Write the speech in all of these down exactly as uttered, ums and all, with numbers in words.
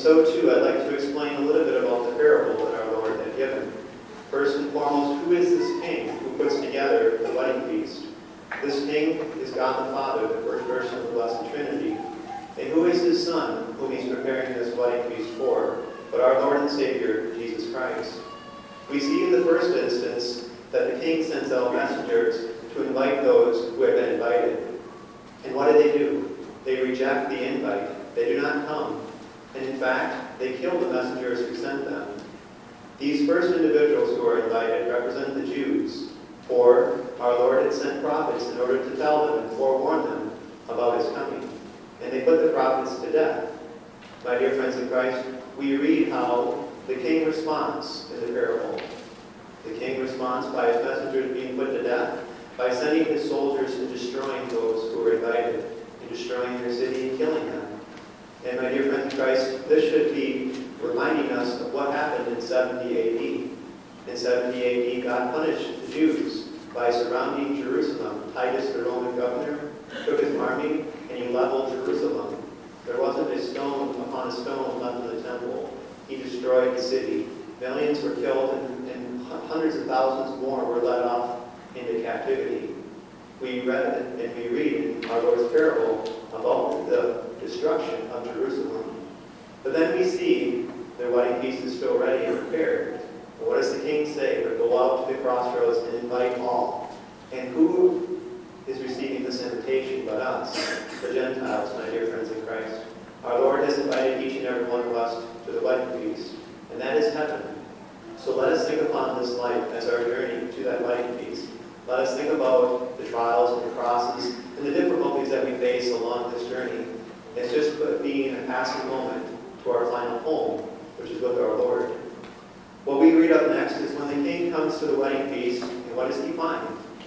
so too, I'd like to explain a little bit about the parable that our Lord had given. First and foremost, who is this king who puts together the wedding feast? This king is God the Father, the first person of the Blessed Trinity. And who is his Son, whom he's preparing this wedding feast for, but our Lord and Savior, Jesus Christ? We see in the first instance that the king sends out messengers to invite those who have been invited. And what do they do? They reject the invite. They do not come. And in fact, they kill the messengers who sent them. These first individuals who are invited represent the Jews, for our Lord had sent prophets in order to tell them and forewarn them about his coming. And they put the prophets to death. My dear friends in Christ, we read how the king responds in the parable. The king responds by his messengers being put to death, by sending his soldiers and destroying those who were invited, and destroying their city and killing them. And my dear friends in Christ, this should be reminding us of what happened in seventy A D. In seventy A D, God punished the Jews by surrounding Jerusalem. Titus, the Roman governor, took his army and he leveled Jerusalem. There wasn't a stone upon a stone left in the temple. He destroyed the city. Millions were killed and, and hundreds of thousands more were led off into captivity. We read it and we read in our Lord's parable about the destruction of Jerusalem. But then we see their wedding feast is still ready and prepared. And what does the king say? But go out to the crossroads and invite all. And who is receiving this invitation but us, the Gentiles, my dear friends in Christ? Our Lord has invited each and every one of us to the wedding feast, and that is heaven. So let us think upon this life as our journey to that wedding feast. Let us think about the trials and the crosses and the difficulties that we face along this journey. It's just being a passing moment to our final home, which is with our Lord. What we read up next is when the king comes to the wedding feast, and what does he find?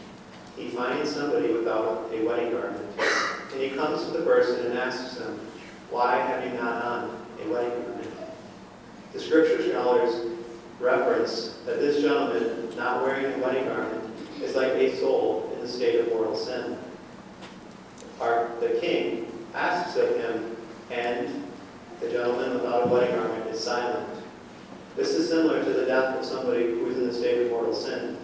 He finds somebody without a wedding garment. And he comes to the person and asks him, why have you not on a wedding garment? The scripture scholars reference that this gentleman not wearing a wedding garment is like a soul in the state of mortal sin. Our, the king asks of him, and the gentleman without a wedding garment is silent. This is similar to the death of somebody who is in the state of mortal sin.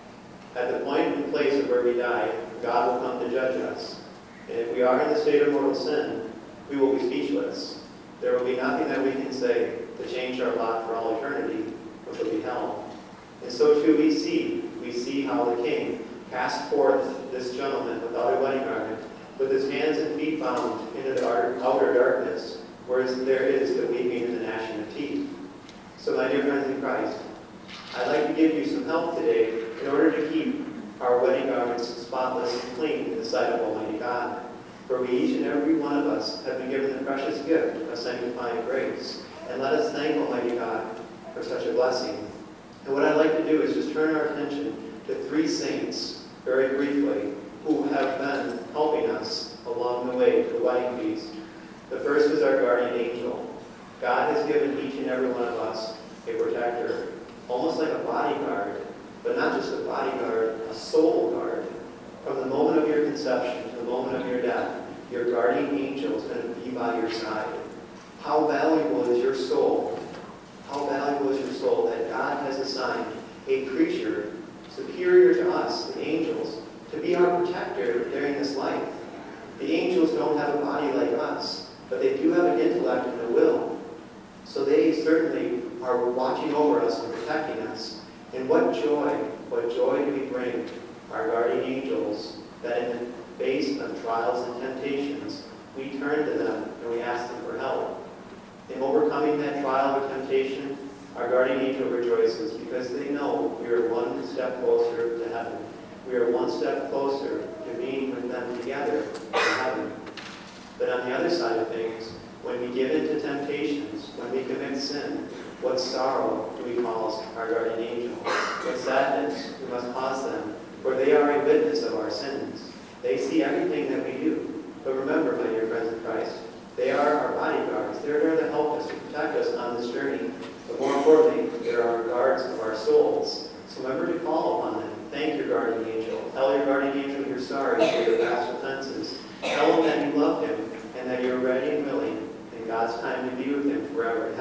At the point and place of where we die, God will come to judge us. And if we are in the state of mortal sin, we will be speechless. There will be nothing that we can say to change our lot for all eternity, which will be hell. And so too we see, we see how the king cast forth this gentleman without a wedding garment, with his hands and feet bound into the outer darkness, whereas there is the weeping and the gnashing of teeth. So my dear friends in Christ, I'd like to give you some help today in order to keep our wedding garments spotless and clean in the sight of Almighty God. For we, each and every one of us, have been given the precious gift of sanctifying grace. And let us thank Almighty God for such a blessing. And what I'd like to do is just turn our attention to three saints, very briefly, who have been helping us along the way to the wedding feast. The first is our guardian angel. God has given each and every one of us a protector, almost like a bodyguard, but not just a bodyguard, a soul guard. From the moment of your conception to the moment of your death, your guardian angel is going to be by your side. How valuable is your soul? How valuable is your soul that God has assigned a creature superior to us, the angels, to be our protector during this life? The angels don't have a body like us, but they do have an intellect and a will. So they certainly are watching over us and protecting us. And what joy, what joy do we bring our guardian angels that in the face of trials and temptations, we turn to them and we ask them for help. In overcoming that trial or temptation, our guardian angel rejoices because they know we are one step closer to heaven. We are one step closer to being with them together in heaven. But on the other side of things, when we give in to temptations, when we commit sin, what sorrow do we cause our guardian angel? What sadness we must cause them, for they are a witness of our sins. They see everything that we do. But remember, my dear friends in Christ, they are our bodyguards. They're there to help us, to protect us on this journey. But more importantly, they're our guards of our souls. So remember to call upon them. Thank your guardian angel. Tell your guardian angel you're sorry for your past offenses. Tell him that you love him and that you're ready and willing in God's time to be with him forever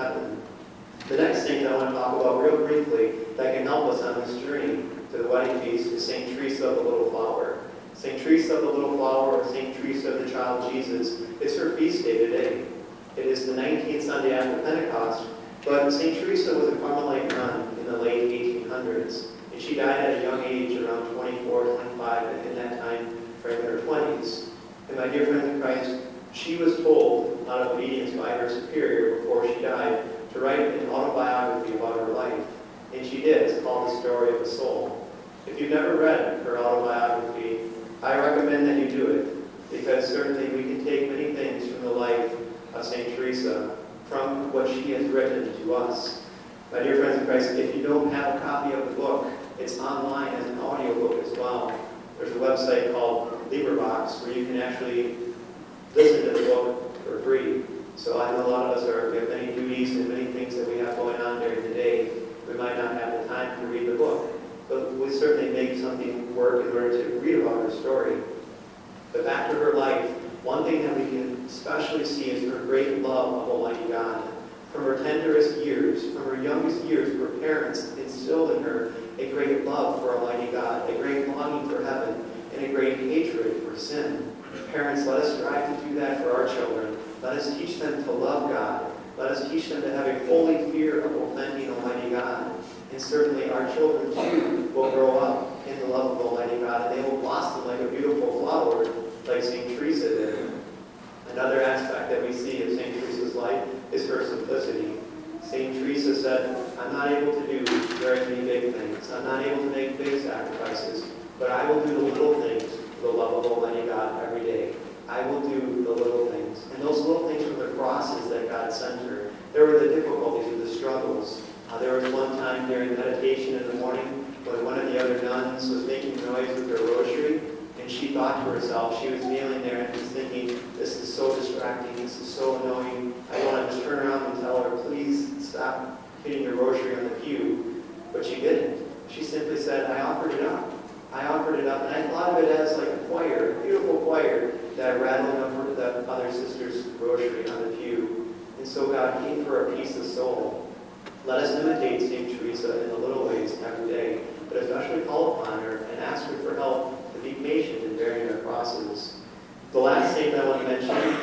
heaven. The next saint I want to talk about real briefly that can help us on this journey to the wedding feast is Saint Teresa of the Little Flower. Saint Teresa of the Little Flower, or Saint Teresa of the Child Jesus, it's her feast day today. It is the nineteenth Sunday after Pentecost, but Saint Teresa was a Carmelite nun in the late eighteen hundreds, and she died at a young age, around twenty-four, twenty-five, and in that time frame in her twenties. And my dear friends in Christ, she was told, out of obedience by her superior before she died, to write an autobiography about her life. And she did. It's called The Story of a Soul. If you've never read her autobiography, I recommend that you do it, because certainly we can take many things from the life of Saint Teresa, from what she has written to us. My dear friends in Christ, if you don't have a copy of the book, it's online as an audio book as well. There's a website called LibriVox where you can actually listen to the book for free. So I know a lot of us are, we have many duties and many things that we have going on during the day. We might not have the time to read the book, but we certainly make something work in order to read about her story. But back to her life, one thing that we can especially see is her great love of Almighty God. From her tenderest years, from her youngest years, her parents instilled in her a great love for Almighty God, a great longing for heaven, and a great hatred for sin. Parents, let us strive to do that for our children. Let us teach them to love God. Let us teach them to have a holy fear of offending Almighty God. And certainly our children, too, will grow up in the love of Almighty God, and they will blossom like a beautiful flower, like Saint Teresa did. Another aspect that we see of Saint Teresa's life is her simplicity. Saint Teresa said, I'm not able to do very many big things. I'm not able to make big sacrifices, but I will do the little things for the love of Almighty God every day. I will do the little things. And those little things were the crosses that God sent her. There were the difficulties or the struggles. Uh, there was one time during meditation in the morning when one of the other nuns was making noise with her rosary, and she thought to herself, she was kneeling there and was thinking, this is so distracting, this is so annoying. I want to just turn around and tell her, please stop hitting your rosary on the pew. But she didn't. She simply said, I offered it up. I offered it up, and I thought of it as like a choir, a beautiful choir that rattled over the other sister's rosary on the pew. And so God gave her a peace of soul. Let us imitate Saint Teresa in the little ways every day, but especially call upon her and ask her for help to be patient in bearing our crosses. The last saint I want to mention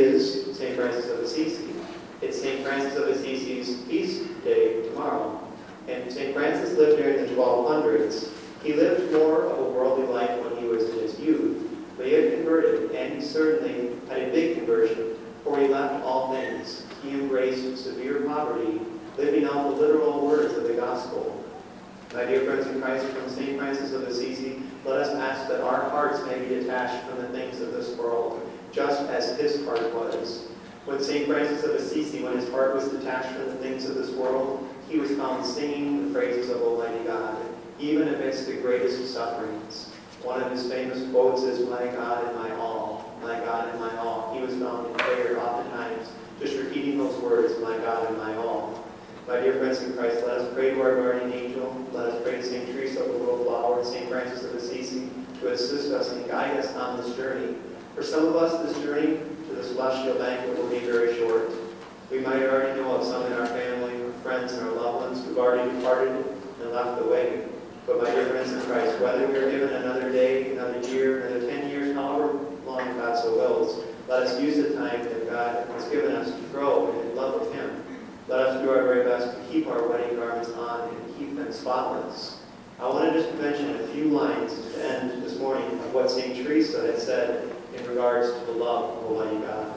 is Saint Francis of Assisi. It's Saint Francis of Assisi's feast day tomorrow. And Saint Francis lived during the twelve hundreds. He lived more of a worldly life when he was in his youth, but he had converted, and he certainly had a big conversion, for he left all things. He embraced severe poverty, living out the literal words of the gospel. My dear friends in Christ, from Saint Francis of Assisi, let us ask that our hearts may be detached from the things of this world, just as his heart was. When Saint Francis of Assisi, when his heart was detached from the things of this world, he was found singing the praises of Almighty God, even amidst the greatest sufferings. One of his famous quotes is, my God and my all, my God and my all. He was found in prayer oftentimes, just repeating those words, my God and my all. My dear friends in Christ, let us pray to our guardian angel. Let us pray to Saint Teresa of the Little Flower and Saint Francis of Assisi to assist us and guide us on this journey. For some of us, this journey to the celestial banquet will be very short. We might already know of some in our family, our friends, and our loved ones who've already departed and left the way. But my dear friends in Christ, whether we are given another day, another year, another ten years, however long God so wills, let us use the time that God has given us to grow in love with Him. Let us do our very best to keep our wedding garments on and keep them spotless. I want to just mention a few lines to end this morning of what Saint Teresa had said in regards to the love of Almighty God.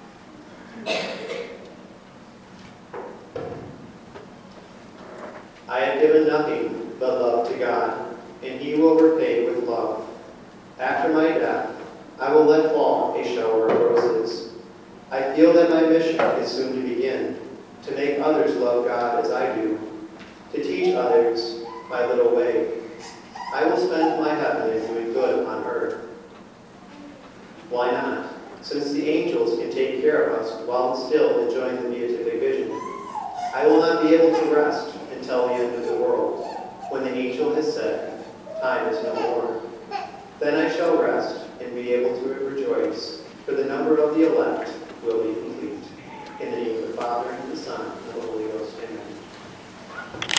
I have given nothing but love to God, and He will repay with love. After my death, I will let fall a shower of roses. I feel that my mission is soon to begin, to make others love God as I do, to teach others my little way. I will spend my heaven in doing good on earth. Why not? Since the angels can take care of us while still enjoying the beatific vision. I will not be able to rest until the end of the world, when the angel has said, time is no more. Then I shall rest and be able to rejoice, for the number of the elect will be complete. In the name of the Father, Father, and the Son, and the Holy Ghost. Amen.